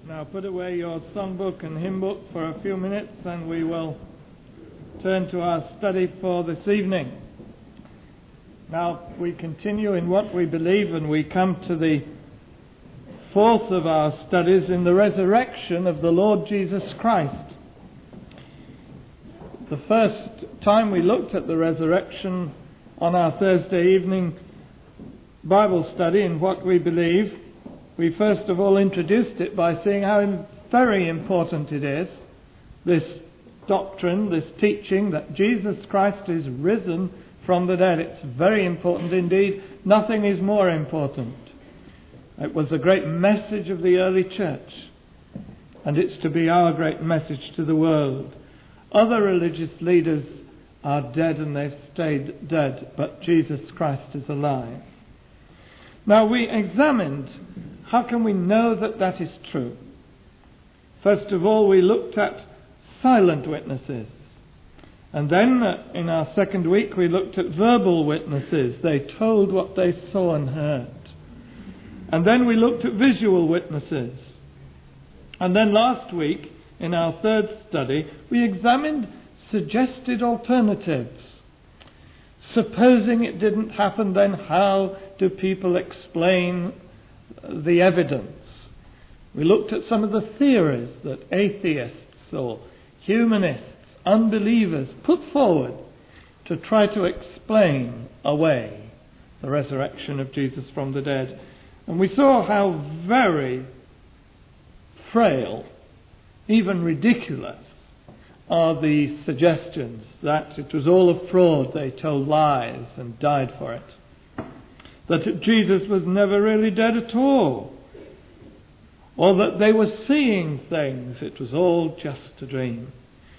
Now put away your songbook and hymn book for a few minutes and we will turn to our study for this evening. Now we continue in what we believe and we come to the fourth of our studies in the resurrection of the Lord Jesus Christ. The first time we looked at the resurrection on our Thursday evening Bible study in what we believe, we first of all introduced it by saying how very important it is, this doctrine, this teaching that Jesus Christ is risen from the dead. It's very important indeed. Nothing is more important. It was a great message of the early church, and it's to be our great message to the world. Other religious leaders are dead and they've stayed dead, but Jesus Christ is alive. Now we examined how can we know that that is true. First of all, we looked at silent witnesses. And then in our second week we looked at verbal witnesses. They told what they saw and heard. And then we looked at visual witnesses. And then last week, in our third study, we examined suggested alternatives. Supposing it didn't happen, then how do people explain the evidence? We looked at some of the theories that atheists or humanists, unbelievers put forward to try to explain away the resurrection of Jesus from the dead. And we saw how very frail, even ridiculous, are the suggestions that it was all a fraud, they told lies and died for it. That Jesus was never really dead at all. Or that they were seeing things, it was all just a dream.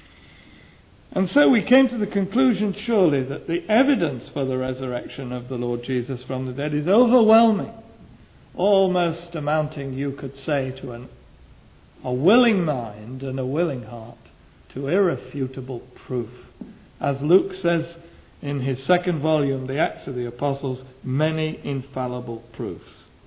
And so we came to the conclusion, surely, that the evidence for the resurrection of the Lord Jesus from the dead is overwhelming. Almost amounting, you could say, to a willing mind and a willing heart, to irrefutable proof. As Luke says in his second volume, The Acts of the Apostles, many infallible proofs.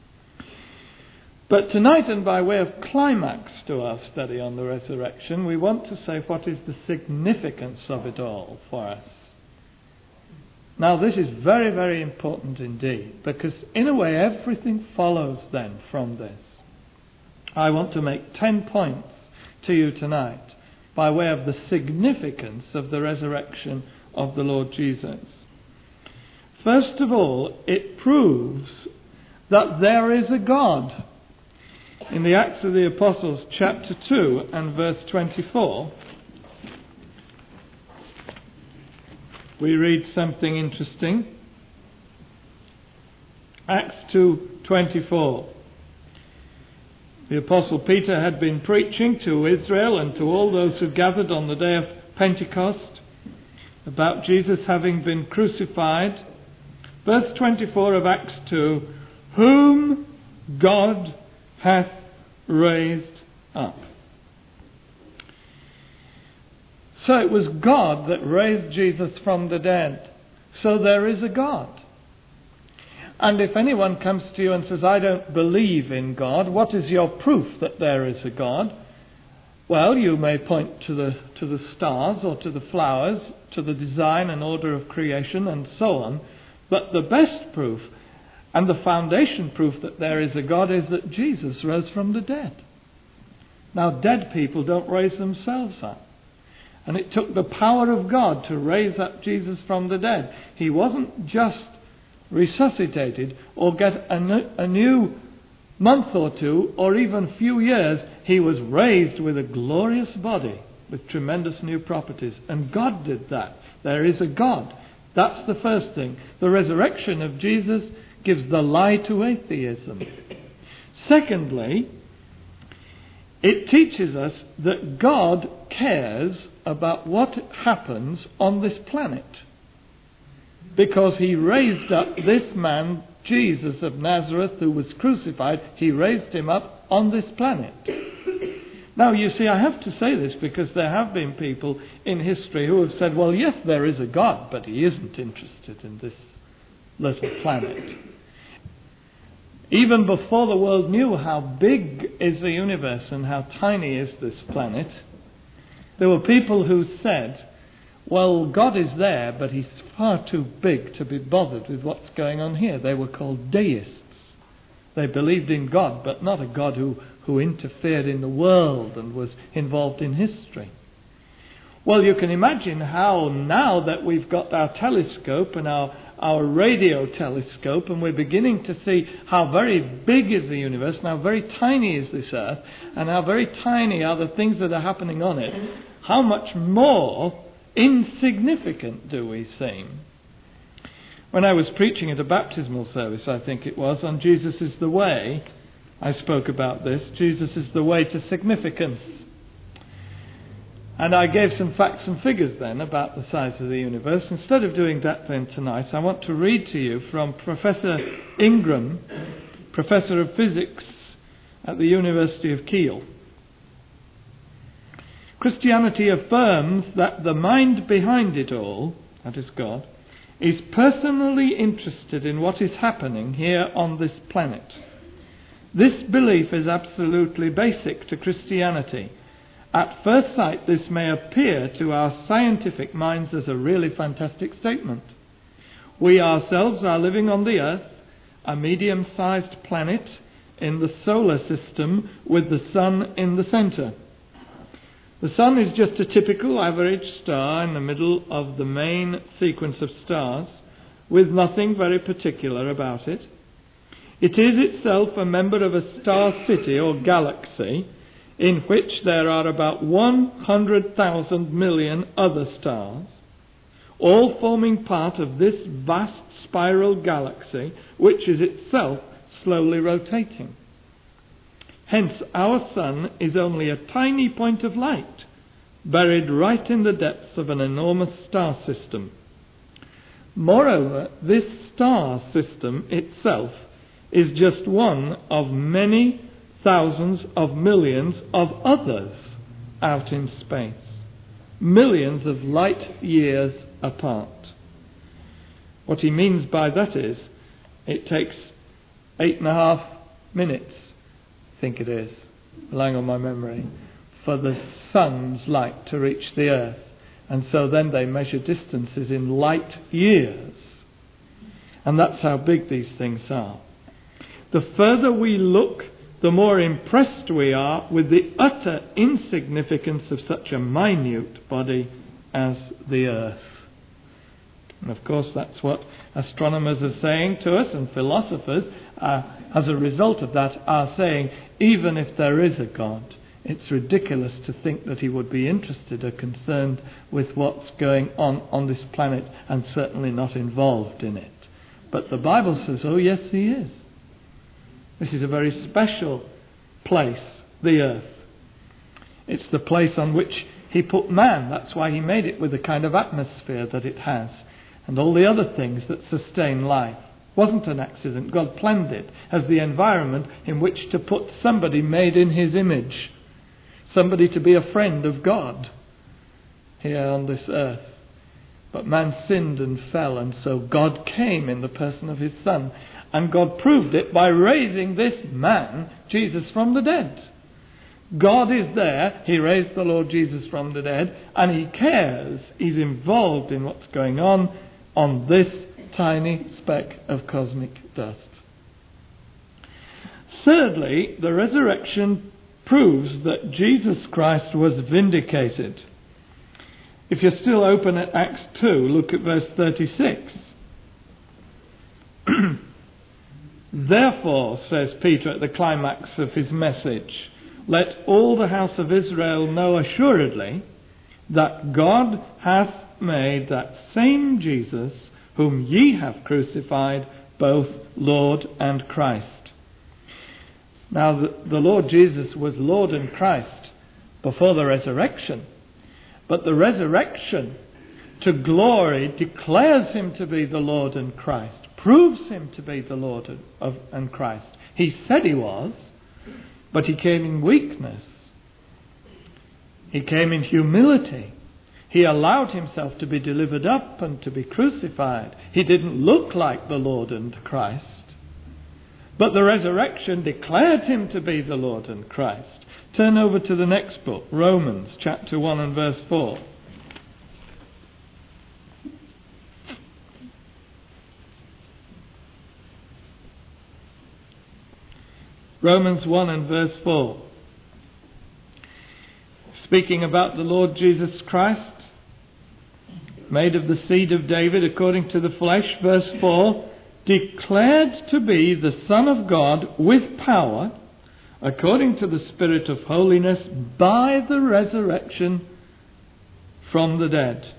But tonight, and by way of climax to our study on the resurrection, we want to say what is the significance of it all for us. Now this is very, very important indeed, because in a way everything follows then from this. I want to make 10 points to you tonight by way of the significance of the resurrection of the Lord Jesus. First of all, it proves that there is a God. In the Acts of the Apostles, chapter 2 and verse 24, we read something interesting. Acts 2:24. The Apostle Peter had been preaching to Israel and to all those who gathered on the day of Pentecost about Jesus having been crucified. Verse 24 of Acts 2, whom God hath raised up. So it was God that raised Jesus from the dead. So there is a God. And if anyone comes to you and says, I don't believe in God, what is your proof that there is a God? Well, you may point to the stars or to the flowers, to the design and order of creation and so on. But the best proof and the foundation proof that there is a God is that Jesus rose from the dead. Now, dead people don't raise themselves up. And it took the power of God to raise up Jesus from the dead. He wasn't just resuscitated or get a new month or two or even few years. He was raised with a glorious body with tremendous new properties. And God did that. There is a God. That's the first thing. The resurrection of Jesus gives the lie to atheism. Secondly, it teaches us that God cares about what happens on this planet. Because he raised up this man, Jesus of Nazareth, who was crucified, he raised him up on this planet. Now, you see, I have to say this because there have been people in history who have said, well, yes, there is a God, but he isn't interested in this little planet. Even before the world knew how big is the universe and how tiny is this planet, there were people who said, well, God is there, but he's far too big to be bothered with what's going on here. They were called deists. They believed in God, but not a God who interfered in the world and was involved in history. Well, you can imagine how now that we've got our telescope and our radio telescope, and we're beginning to see how very big is the universe and how very tiny is this earth, and how very tiny are the things that are happening on it, how much more insignificant do we seem? When I was preaching at a baptismal service, I think it was, on Jesus is the Way, I spoke about this. Jesus is the way to significance. And I gave some facts and figures then about the size of the universe. Instead of doing that then tonight, I want to read to you from Professor Ingram, Professor of Physics at the University of Kiel. Christianity affirms that the mind behind it all, that is God, is personally interested in what is happening here on this planet. This belief is absolutely basic to Christianity. At first sight, this may appear to our scientific minds as a really fantastic statement. We ourselves are living on the Earth, a medium-sized planet in the solar system with the Sun in the centre. The Sun is just a typical average star in the middle of the main sequence of stars, with nothing very particular about it. It is itself a member of a star city or galaxy in which there are about 100,000 million other stars, all forming part of this vast spiral galaxy, which is itself slowly rotating. Hence, our Sun is only a tiny point of light, buried right in the depths of an enormous star system. Moreover, this star system itself is just one of many thousands of millions of others out in space, millions of light years apart. What he means by that is, it takes 8.5 minutes, I think it is, relying on my memory, for the sun's light to reach the earth. And so then they measure distances in light years. And that's how big these things are. The further we look, the more impressed we are with the utter insignificance of such a minute body as the earth. And of course that's what astronomers are saying to us, and philosophers, as a result of that, are saying, even if there is a God, it's ridiculous to think that he would be interested or concerned with what's going on this planet, and certainly not involved in it. But the Bible says, oh yes, he is. This is a very special place, the earth. It's the place on which he put man. That's why he made it with the kind of atmosphere that it has, and all the other things that sustain life. It wasn't an accident. God planned it as the environment in which to put somebody made in his image, somebody to be a friend of God here on this earth. But man sinned and fell, and so God came in the person of his Son. And God proved it by raising this man, Jesus, from the dead. God is there. He raised the Lord Jesus from the dead, and he cares. He's involved in what's going on this tiny speck of cosmic dust. Thirdly, the resurrection proves that Jesus Christ was vindicated. If you're still open at Acts 2, look at verse 36. Therefore, says Peter at the climax of his message, let all the house of Israel know assuredly that God hath made that same Jesus whom ye have crucified both Lord and Christ. Now the Lord Jesus was Lord and Christ before the resurrection, but the resurrection to glory declares him to be the Lord and Christ, proves him to be the Lord and Christ. He said he was, but he came in weakness. He came in humility. He allowed himself to be delivered up and to be crucified. He didn't look like the Lord and Christ. But the resurrection declared him to be the Lord and Christ. Turn over to the next book, Romans chapter 1 and verse 4. Romans 1 and verse 4. Speaking about the Lord Jesus Christ, made of the seed of David according to the flesh, verse 4, declared to be the Son of God with power, according to the Spirit of holiness, by the resurrection from the dead.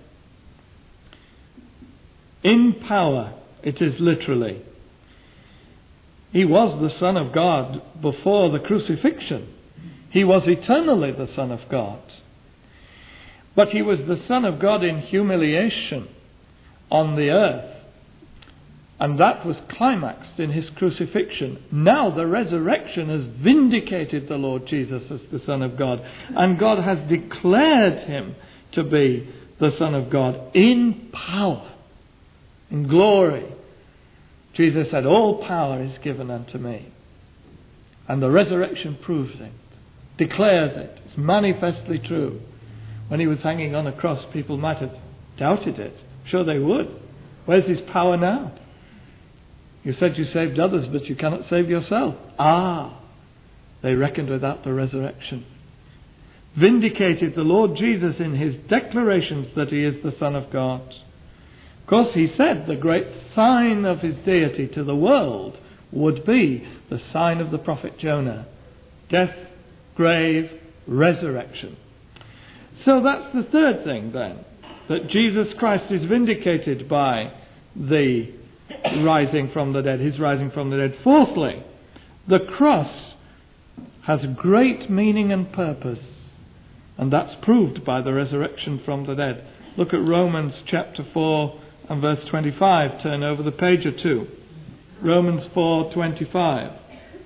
In power, it is literally. He was the Son of God before the crucifixion. He was eternally the Son of God. But he was the Son of God in humiliation on the earth. And that was climaxed in his crucifixion. Now the resurrection has vindicated the Lord Jesus as the Son of God. And God has declared him to be the Son of God in power, in glory. Jesus said, all power is given unto me. And the resurrection proves it, declares it. It's manifestly true. When he was hanging on a cross, people might have doubted it. Sure they would. Where's his power now? You said you saved others, but you cannot save yourself. They reckoned without the resurrection. Vindicated the Lord Jesus in his declarations that he is the Son of God. Of course, he said the great sign of his deity to the world would be the sign of the prophet Jonah. Death, grave, resurrection. So that's the third thing then, that Jesus Christ is vindicated by the rising from the dead, his rising from the dead. Fourthly, the cross has great meaning and purpose, and that's proved by the resurrection from the dead. Look at Romans chapter 4 and verse 25. Turn over the page or two. Romans 4:25.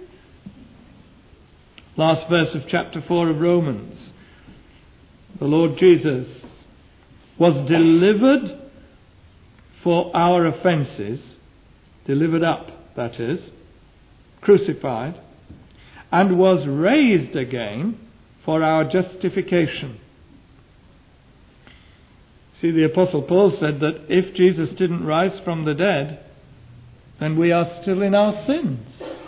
Last verse of chapter 4 of Romans. The Lord Jesus was delivered for our offences, delivered up, that is, crucified, and was raised again for our justification. See, the Apostle Paul said that if Jesus didn't rise from the dead, then we are still in our sins.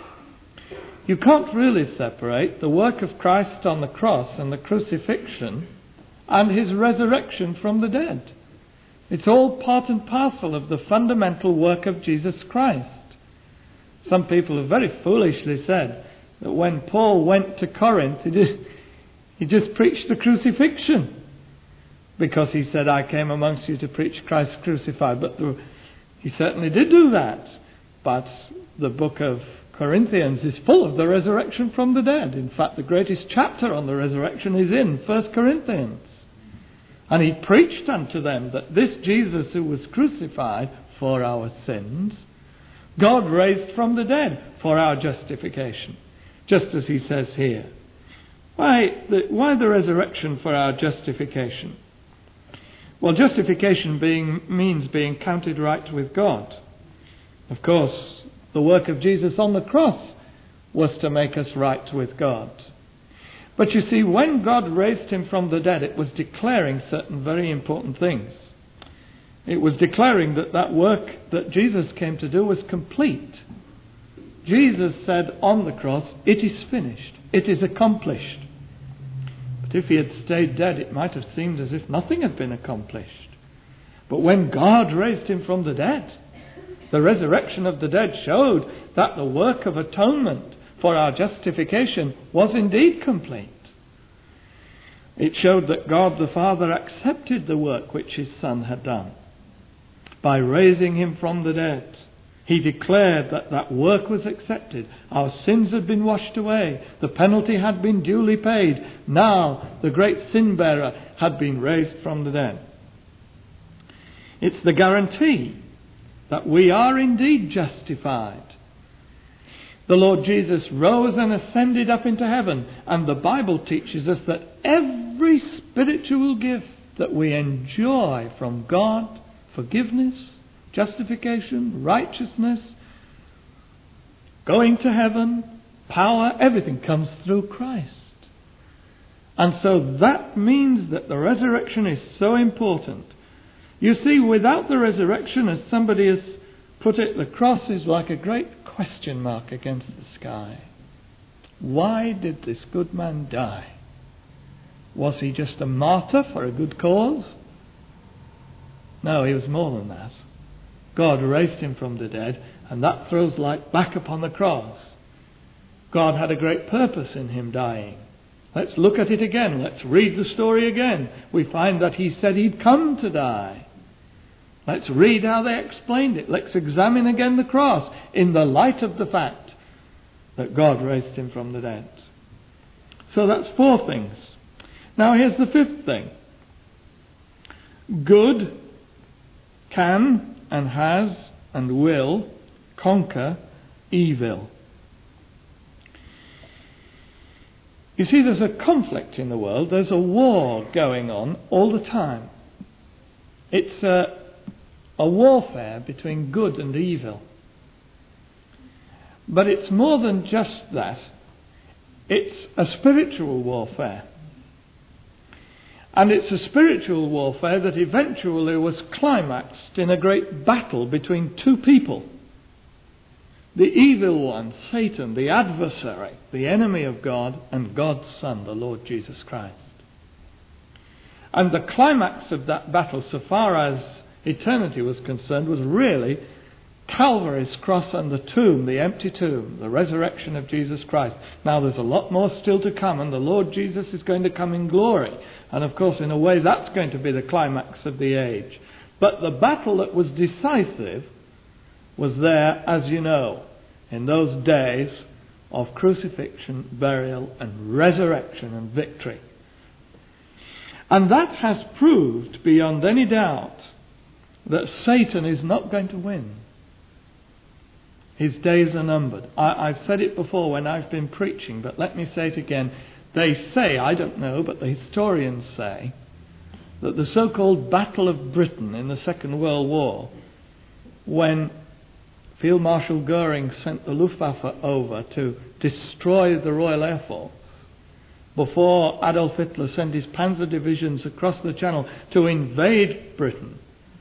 You can't really separate the work of Christ on the cross and the crucifixion and his resurrection from the dead. It's all part and parcel of the fundamental work of Jesus Christ. Some people have very foolishly said that when Paul went to Corinth, he just preached the crucifixion. Because he said, I came amongst you to preach Christ crucified. But he certainly did do that. But the book of Corinthians is full of the resurrection from the dead. In fact, the greatest chapter on the resurrection is in 1 Corinthians. And he preached unto them that this Jesus who was crucified for our sins, God raised from the dead for our justification. Just as he says here. Why the resurrection for our justification? Well, justification means being counted right with God. Of course, the work of Jesus on the cross was to make us right with God. But you see, when God raised him from the dead, it was declaring certain very important things. It was declaring that that work that Jesus came to do was complete. Jesus said on the cross, it is finished, it is accomplished. But if he had stayed dead, it might have seemed as if nothing had been accomplished. But when God raised him from the dead, the resurrection of the dead showed that the work of atonement for our justification was indeed complete. It showed that God the Father accepted the work which his Son had done. By raising him from the dead, he declared that that work was accepted. Our sins had been washed away. The penalty had been duly paid. Now the great sin bearer had been raised from the dead. It's the guarantee that we are indeed justified. The Lord Jesus rose and ascended up into heaven, and the Bible teaches us that every spiritual gift that we enjoy from God, forgiveness, justification, righteousness, going to heaven, power, everything comes through Christ. And so that means that the resurrection is so important. You see, without the resurrection, as somebody has put it, the cross is like a great question mark against the sky. Why did this good man die? Was he just a martyr for a good cause? No, he was more than that. God raised him from the dead, and that throws light back upon the cross. God had a great purpose in him dying. Let's look at it again. Let's read the story again. We find that he said he'd come to die. Let's read how they explained it. Let's examine again the cross in the light of the fact that God raised him from the dead. So that's 4 things. Now here's the 5th thing. Good can and has and will conquer evil. You see, there's a conflict in the world. There's a war going on all the time. It's a warfare between good and evil. But it's more than just that. It's a spiritual warfare. And it's a spiritual warfare that eventually was climaxed in a great battle between 2 people. The evil one, Satan, the adversary, the enemy of God, and God's Son, the Lord Jesus Christ. And the climax of that battle, so far as eternity was concerned, was really Calvary's cross and the tomb, the empty tomb, the resurrection of Jesus Christ. Now there's a lot more still to come, and the Lord Jesus is going to come in glory. And of course, in a way, that's going to be the climax of the age. But the battle that was decisive was there, as you know, in those days of crucifixion, burial, and resurrection and victory. And that has proved beyond any doubt that Satan is not going to win. His days are numbered. I've said it before when I've been preaching, but let me say it again. They say, I don't know, but the historians say, that the so-called Battle of Britain in the Second World War, when Field Marshal Goering sent the Luftwaffe over to destroy the Royal Air Force, before Adolf Hitler sent his panzer divisions across the Channel to invade Britain,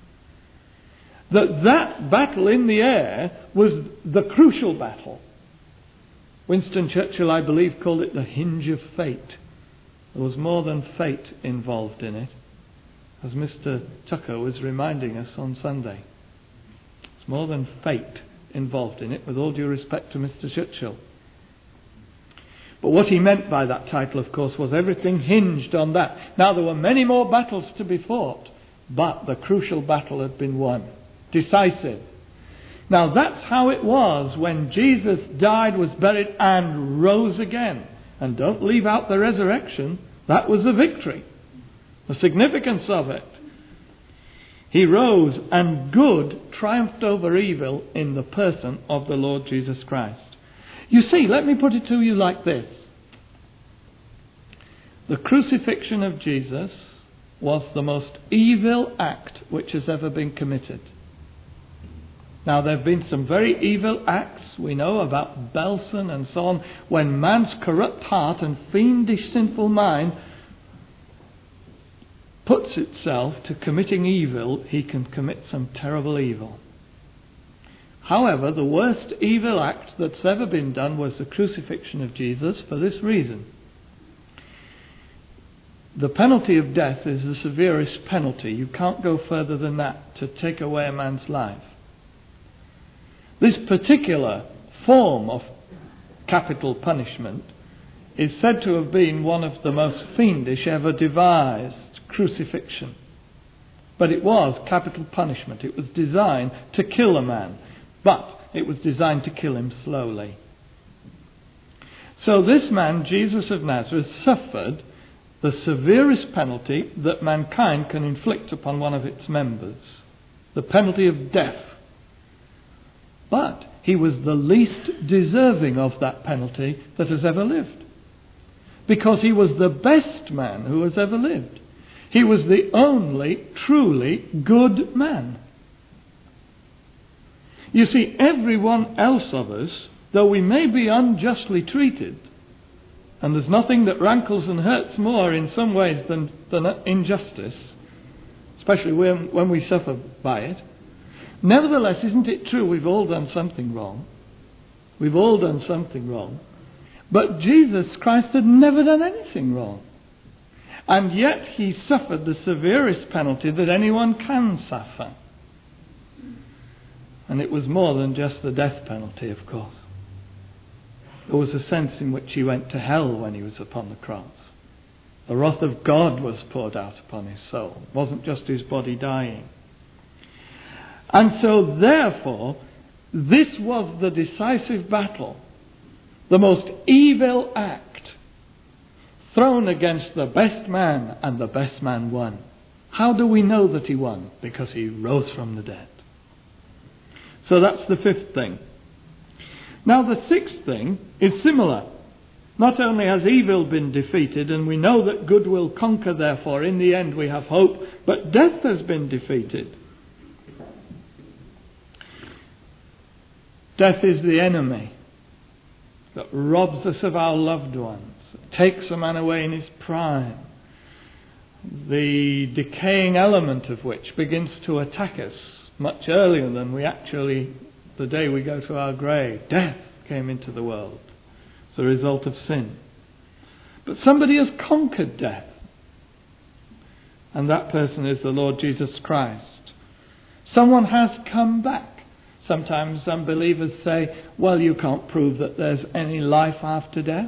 that battle in the air was the crucial battle. Winston Churchill, I believe, called it the hinge of fate. There was more than fate involved in it, as Mr. Tucker was reminding us on Sunday. It's more than fate involved in it, with all due respect to Mr. Churchill. But what he meant by that title, of course, was everything hinged on that. Now, there were many more battles to be fought, but the crucial battle had been won. Decisive. Now, that's how it was when Jesus died, was buried, and rose again. And don't leave out the resurrection. That was the victory. The significance of it. He rose, and good triumphed over evil in the person of the Lord Jesus Christ. You see, let me put it to you like this. The crucifixion of Jesus was the most evil act which has ever been committed. Now, there have been some very evil acts, we know, about Belsen and so on, when man's corrupt heart and fiendish sinful mind puts itself to committing evil, he can commit some terrible evil. However, the worst evil act that's ever been done was the crucifixion of Jesus for this reason. The penalty of death is the severest penalty. You can't go further than that to take away a man's life. This particular form of capital punishment is said to have been one of the most fiendish ever devised, crucifixion. But it was capital punishment. It was designed to kill a man, but it was designed to kill him slowly. So this man, Jesus of Nazareth, suffered the severest penalty that mankind can inflict upon one of its members, the penalty of death. But he was the least deserving of that penalty that has ever lived, because he was the best man who has ever lived. He was the only truly good man. You see, every one else of us though we may be unjustly treated, and there's nothing that rankles and hurts more in some ways than injustice, especially when we suffer by it, nevertheless, isn't it true we've all done something wrong? We've all done something wrong. But Jesus Christ had never done anything wrong. And yet he suffered the severest penalty that anyone can suffer. And it was more than just the death penalty, of course. There was a sense in which he went to hell when he was upon the cross. The wrath of God was poured out upon his soul. It wasn't just his body dying. And so, therefore, this was the decisive battle, the most evil act thrown against the best man, and the best man won. How do we know that he won? Because he rose from the dead. So that's the fifth thing. Now the sixth thing is similar. Not only has evil been defeated, and we know that good will conquer, therefore in the end we have hope, but death has been defeated. Death is the enemy that robs us of our loved ones, takes a man away in his prime, the decaying element of which begins to attack us much earlier than we actually, the day we go to our grave. Death came into the world as a result of sin. But somebody has conquered death, and that person is the Lord Jesus Christ. Someone has come back. Sometimes unbelievers say, well, you can't prove that there's any life after death.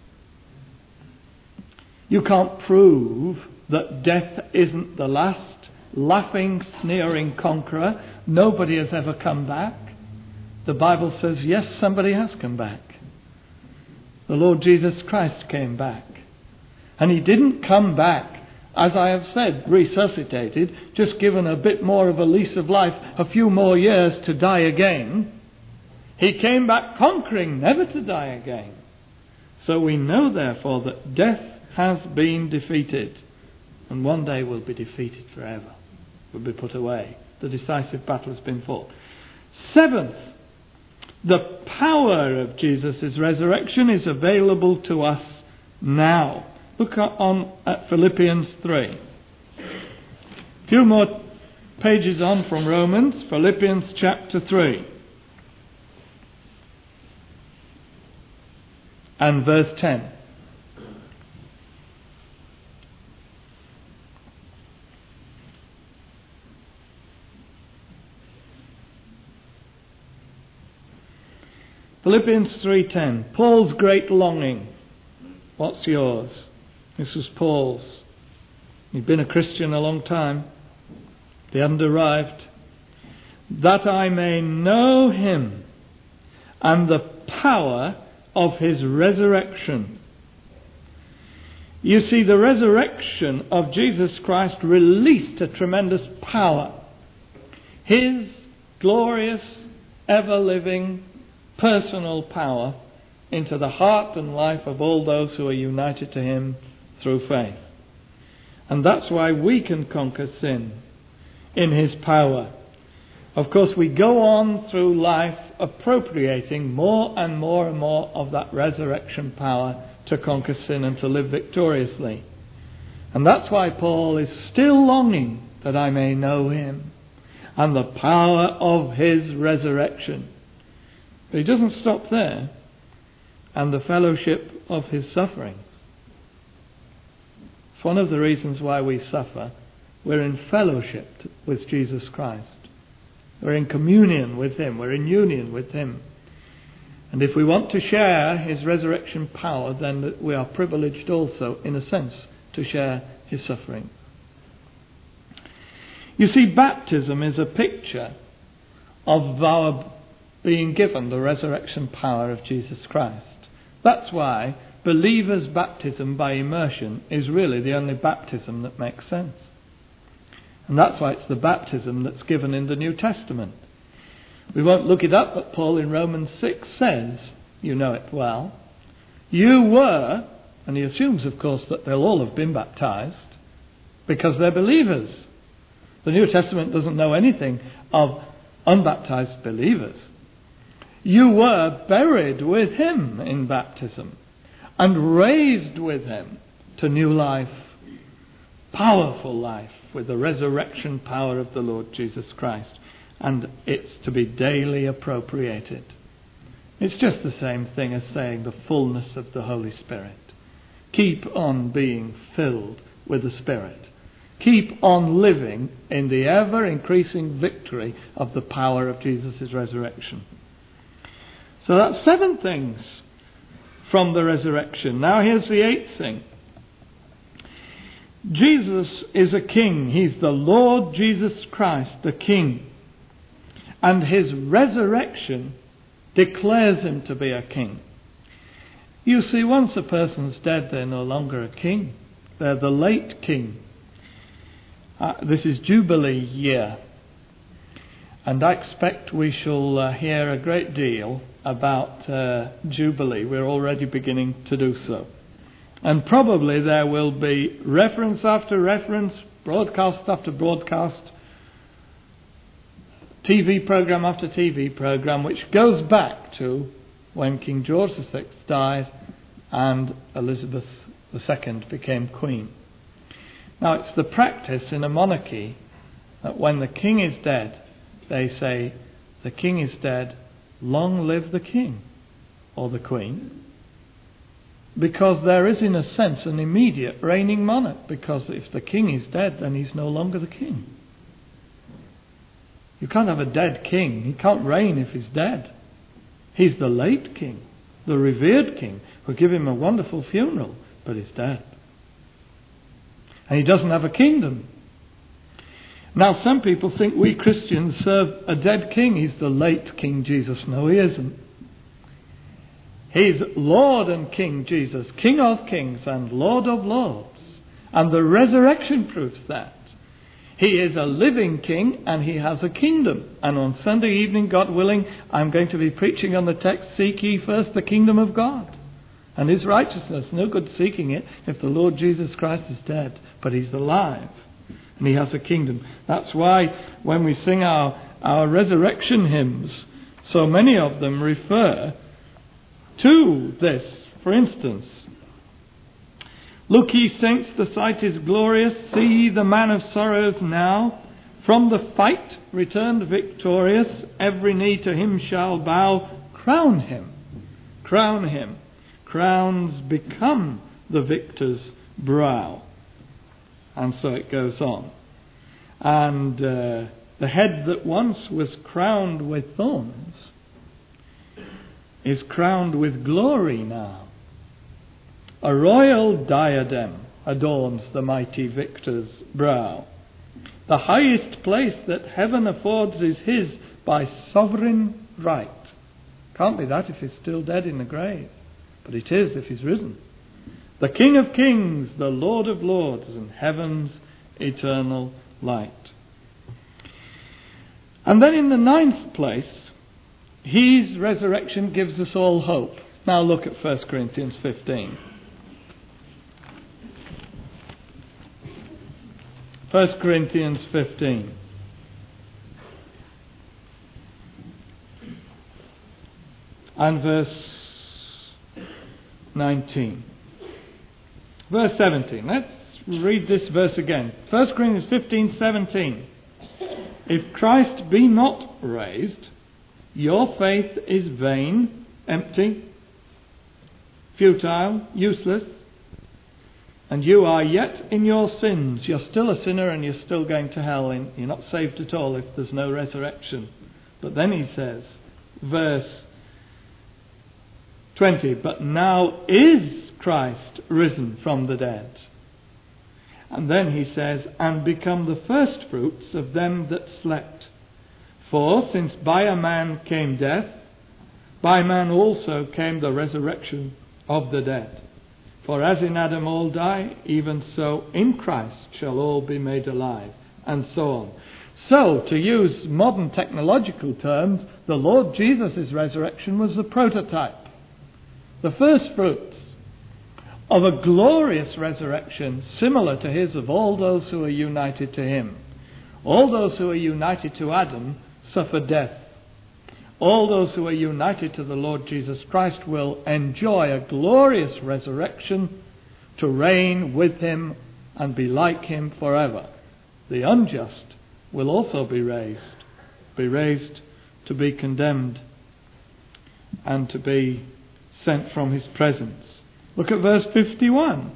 You can't prove that death isn't the last laughing, sneering conqueror. Nobody has ever come back. The Bible says, yes, somebody has come back. The Lord Jesus Christ came back. And he didn't come back, as I have said, resuscitated, just given a bit more of a lease of life, a few more years to die again. He came back conquering, never to die again. So we know, therefore, that death has been defeated, and one day will be defeated forever, will be put away. The decisive battle has been fought. Seventh, the power of Jesus' resurrection is available to us now. Look on at Philippians 3. A few more pages on from Romans, Philippians chapter 3. And verse 10. Philippians 3:10. Paul's great longing. What's yours? This was Paul's. He'd been a Christian a long time. They hadn't arrived. That I may know him and the power of his resurrection. You see, the resurrection of Jesus Christ released a tremendous power. His glorious, ever-living, personal power into the heart and life of all those who are united to him through faith. And that's why we can conquer sin, in his power. Of course, we go on through life appropriating more and more and more of that resurrection power to conquer sin and to live victoriously. And that's why Paul is still longing that I may know him and the power of his resurrection. But he doesn't stop there. And the fellowship of his sufferings. It's one of the reasons why we suffer. We're in fellowship with Jesus Christ. We're in communion with him. We're in union with him. And if we want to share his resurrection power, then we are privileged also, in a sense, to share his suffering. You see, baptism is a picture of our being given the resurrection power of Jesus Christ. That's why believers' baptism by immersion is really the only baptism that makes sense. And that's why it's the baptism that's given in the New Testament. We won't look it up, but Paul in Romans 6 says, you know it well, you were, and he assumes, of course, that they'll all have been baptized because they're believers. The New Testament doesn't know anything of unbaptized believers. You were buried with him in baptism and raised with him to new life, powerful life with the resurrection power of the Lord Jesus Christ. And it's to be daily appropriated. It's just the same thing as saying the fullness of the Holy Spirit. Keep on being filled with the Spirit. Keep on living in the ever-increasing victory of the power of Jesus' resurrection. So that's 7 things from the resurrection. Now here's the 8th thing. Jesus is a king. He's the Lord Jesus Christ, the King. And his resurrection declares him to be a king. You see, once a person's dead, they're no longer a king. They're the late king. This is Jubilee year. And I expect we shall hear a great deal about Jubilee. We're already beginning to do so. And probably there will be reference after reference, broadcast after broadcast, TV program after TV program, which goes back to when King George VI died and Elizabeth II became Queen. Now it's the practice in a monarchy that when the king is dead, they say, the king is dead, long live the king or the queen. Because there is in a sense an immediate reigning monarch, because if the king is dead, then he's no longer the king. You can't have a dead king. He can't reign if he's dead. He's the late king, the revered king. We'll give him a wonderful funeral, but he's dead. And he doesn't have a kingdom. Now some people think we Christians serve a dead king. He's the late King Jesus. No, he isn't. He's Lord and King Jesus, King of kings and Lord of lords. And the resurrection proves that. He is a living king and he has a kingdom. And on Sunday evening, God willing, I'm going to be preaching on the text, seek ye first the kingdom of God and his righteousness. No good seeking it if the Lord Jesus Christ is dead, but he's alive and he has a kingdom. That's why when we sing our resurrection hymns, so many of them refer to this. For instance, look ye saints, the sight is glorious, see ye the man of sorrows now, from the fight returned victorious, every knee to him shall bow, crown him, crown him. Crowns become the victor's brow. And so it goes on. And the head that once was crowned with thorns is crowned with glory now. A royal diadem adorns the mighty victor's brow. The highest place that heaven affords is his by sovereign right. Can't be that if he's still dead in the grave. But it is if he's risen. The King of kings, the Lord of lords, and heaven's eternal light. And then in the 9th place, his resurrection gives us all hope. Now look at 1 Corinthians 15. 1 Corinthians 15. And verse 19. Verse 17. Let's read this verse again. 1 Corinthians 15:17. If Christ be not raised, your faith is vain, empty, futile, useless, and you are yet in your sins. You're still a sinner and you're still going to hell. And you're not saved at all if there's no resurrection. But then he says, verse 20, but now is Christ risen from the dead. And then he says, and become the first fruits of them that slept. For since by a man came death, by man also came the resurrection of the dead. For as in Adam all die, even so in Christ shall all be made alive. And so on. So, to use modern technological terms, the Lord Jesus' resurrection was the prototype. The first fruits of a glorious resurrection similar to his of all those who are united to him. All those who are united to Adam suffer death. All those who are united to the Lord Jesus Christ will enjoy a glorious resurrection to reign with him and be like him forever. The unjust will also be raised to be condemned and to be sent from his presence. Look at verse 51.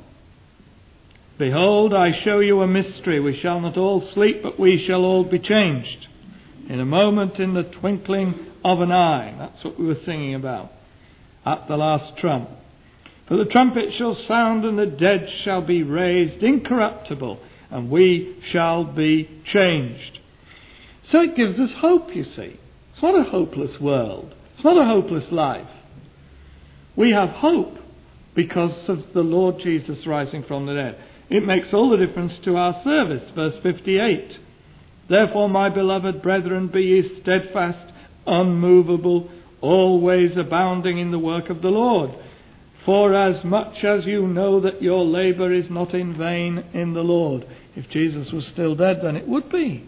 Behold, I show you a mystery. We shall not all sleep, but we shall all be changed. In a moment, in the twinkling of an eye. That's what we were singing about at the last trump. For the trumpet shall sound, and the dead shall be raised incorruptible, and we shall be changed. So it gives us hope, you see. It's not a hopeless world. It's not a hopeless life. We have hope because of the Lord Jesus rising from the dead. It makes all the difference to our service. Verse 58. Therefore, my beloved brethren, be ye steadfast, unmovable, always abounding in the work of the Lord. For as much as you know that your labour is not in vain in the Lord. If Jesus was still dead, then it would be.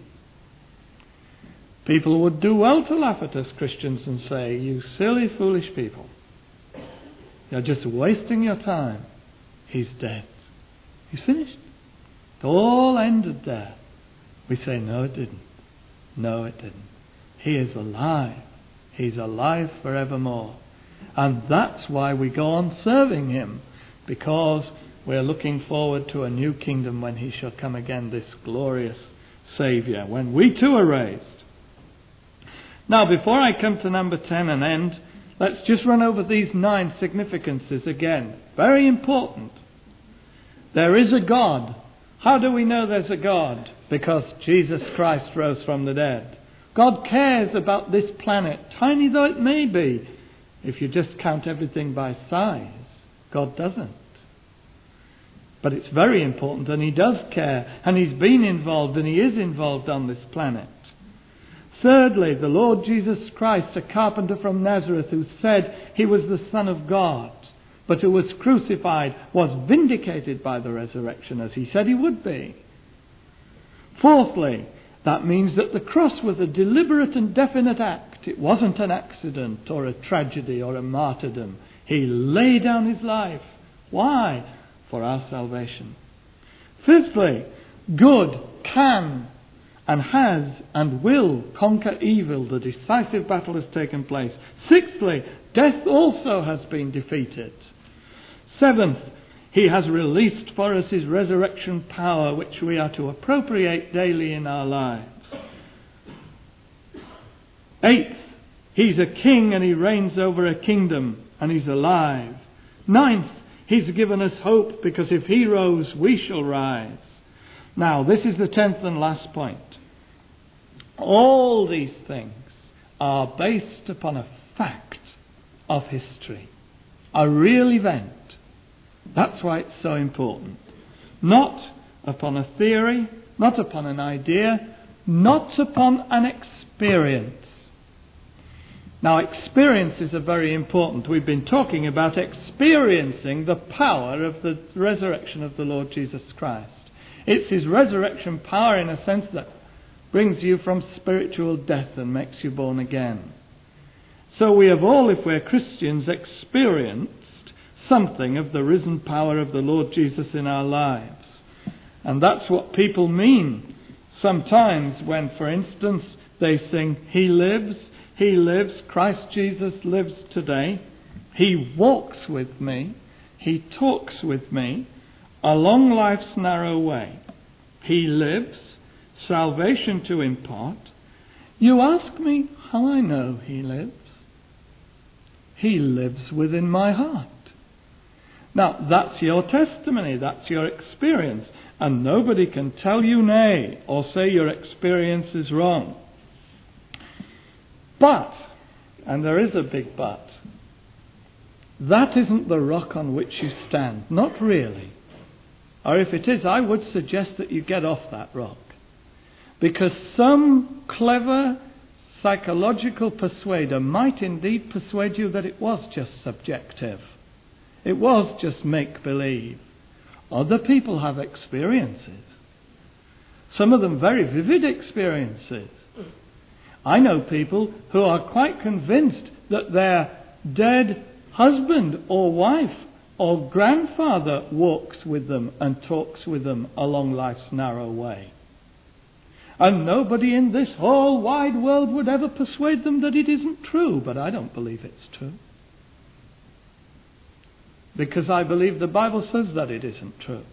People would do well to laugh at us Christians and say, you silly, foolish people. You're just wasting your time. He's dead. He's finished. It all ended there. We say, no, it didn't. No, it didn't. He is alive. He's alive forevermore. And that's why we go on serving him. Because we're looking forward to a new kingdom when he shall come again, this glorious Saviour, when we too are raised. Now, before I come to number 10 and end, let's just run over these 9 significances again. Very important. There is a God. How do we know there's a God? Because Jesus Christ rose from the dead. God cares about this planet, tiny though it may be. If you just count everything by size, God doesn't. But it's very important, and he does care, and he's been involved, and he is involved on this planet. Thirdly, the Lord Jesus Christ, a carpenter from Nazareth who said he was the Son of God, but who was crucified, was vindicated by the resurrection as he said he would be. Fourthly, that means that the cross was a deliberate and definite act. It wasn't an accident or a tragedy or a martyrdom. He laid down his life. Why? For our salvation. Fifthly, good can and has and will conquer evil. The decisive battle has taken place. Sixthly, death also has been defeated. Seventh, he has released for us his resurrection power, which we are to appropriate daily in our lives. Eighth, he's a king and he reigns over a kingdom and he's alive. Ninth, he's given us hope because if he rose, we shall rise. Now, this is the 10th and last point. All these things are based upon a fact of history, a real event. That's why it's so important. Not upon a theory, not upon an idea, not upon an experience. Now, experiences are very important. We've been talking about experiencing the power of the resurrection of the Lord Jesus Christ. It's his resurrection power in a sense that brings you from spiritual death and makes you born again. So we have all, if we're Christians, experienced something of the risen power of the Lord Jesus in our lives. And that's what people mean sometimes when, for instance, they sing, He lives, Christ Jesus lives today. He walks with me, He talks with me along life's narrow way. He lives, salvation to impart. You ask me how I know He lives. He lives within my heart. Now, that's your testimony, that's your experience, and nobody can tell you nay or say your experience is wrong. But, and there is a big but, that isn't the rock on which you stand. Not really. Or if it is, I would suggest that you get off that rock. Because some clever psychological persuader might indeed persuade you that it was just subjective. It was just make-believe. Other people have experiences. Some of them very vivid experiences. I know people who are quite convinced that their dead husband or wife or grandfather walks with them and talks with them along life's narrow way. And nobody in this whole wide world would ever persuade them that it isn't true, but I don't believe it's true. Because I believe the Bible says that it isn't true.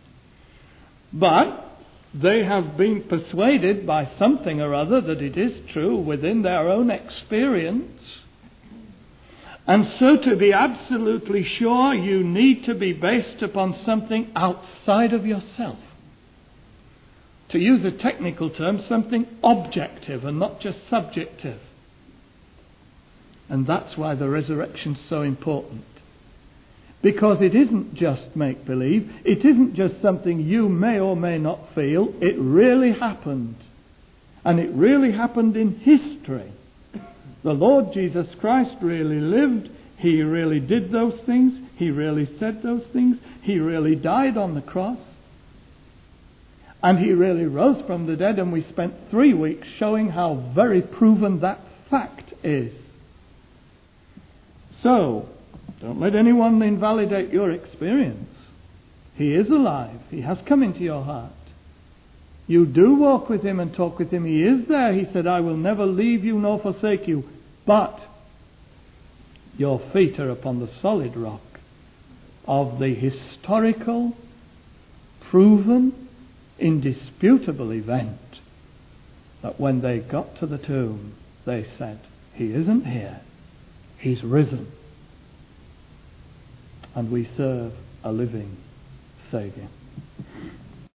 But they have been persuaded by something or other that it is true within their own experience. And so to be absolutely sure, you need to be based upon something outside of yourself. To use a technical term, something objective and not just subjective. And that's why the resurrection's so important. Because it isn't just make-believe. It isn't just something you may or may not feel. It really happened. And it really happened in history. The Lord Jesus Christ really lived. He really did those things. He really said those things. He really died on the cross. And He really rose from the dead. And we spent 3 weeks showing how very proven that fact is. So, don't let anyone invalidate your experience. He is alive. He has come into your heart. You do walk with Him and talk with Him. He is there. He said, I will never leave you nor forsake you. But your feet are upon the solid rock of the historical, proven, indisputable event that when they got to the tomb, they said, He isn't here. He's risen. And we serve a living Saviour.